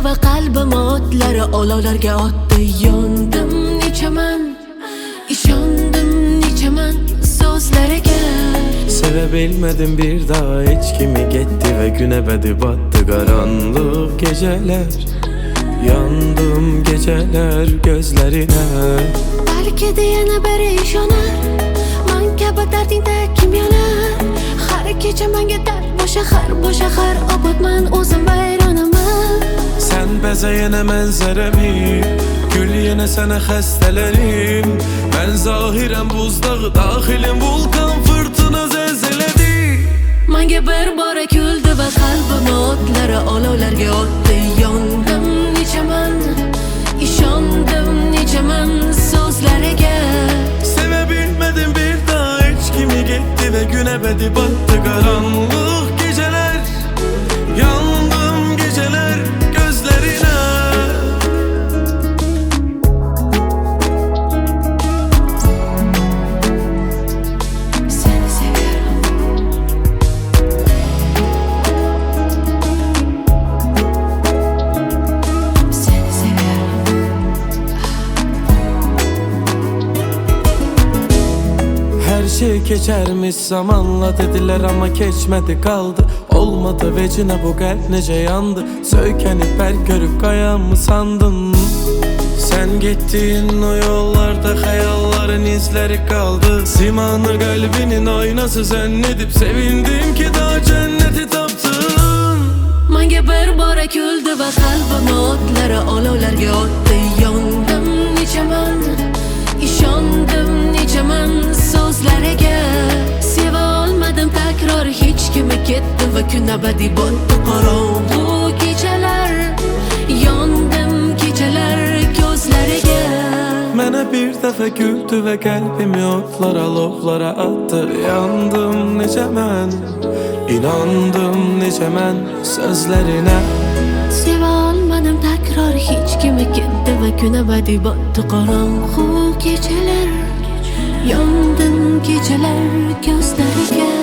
va qalbim otlari olovlarga otdi. Yondim nechaman, ishondim nechaman so'zlariga. Sevebilmedim bir daha hiç kimi gitti ve gün ebedi battı karanlık geceler. Yandım geceler gözlerine. Belki de yana biri ishonar, man kabi dardingda kim yonar. Har kecha menga dard bu shahar obodman o'zim vayronaman. Sen bezeyene manzaremi, gül yine sana xəstələrim. Ben zahiren buzdağı, daxilim vulkan fırtına zelzeledi. Menga bir bora kuldi va qalbim otlari olovlarga otdi. Yondim nechaman, ishondim nechaman so'zlariga. Sevebilmedim bir daha hiç kimi gitti ve gün ebedi battı karanlık geceler. Yandım geceler gözlerine. Seni seviyorum. Seni seviyorum. Her şey geçermiş zamanla dediler ama geçmedi kaldı. Olmadı vecine bu kalp nece yandı. Söykeni berk görüp kayan mı sandın? Sen gittiğin o yollarda hayallerin izleri kaldı. Simanı kalbinin aynası zannedip sevindim ki daha cenneti taptın. Menga bir bora kuldi va qalbim otlari olovlarga otdi. Yondim nechaman, ishondim nechaman so'zlariga. Seva olmadim takror hech kimi ketdi va kun abadiy botdi qorong'u kechalar. Yondim kechalar ko'zlariga. Mene bir defa güldü ve kalbimi otlar alovlara attı. Yandım neçemen, inandım neçemen sözlerine. Seva olmadim takror hech kimi ketdi va kun abadiy botdi qorong'u kechalar. Yondim kechalar ko'zlariga.